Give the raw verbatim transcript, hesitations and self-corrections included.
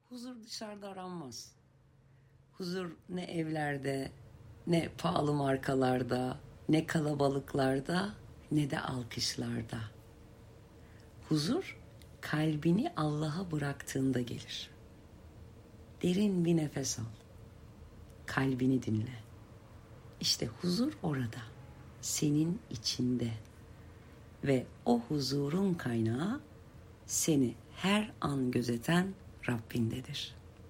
Huzur dışarıda aranmaz. Huzur ne evlerde, ne pahalı markalarda, ne kalabalıklarda, ne de alkışlarda. Huzur kalbini Allah'a bıraktığında gelir. Derin bir nefes al. Kalbini dinle. İşte huzur orada, senin içinde. Ve o huzurun kaynağı seni her an gözeten Rabbindedir.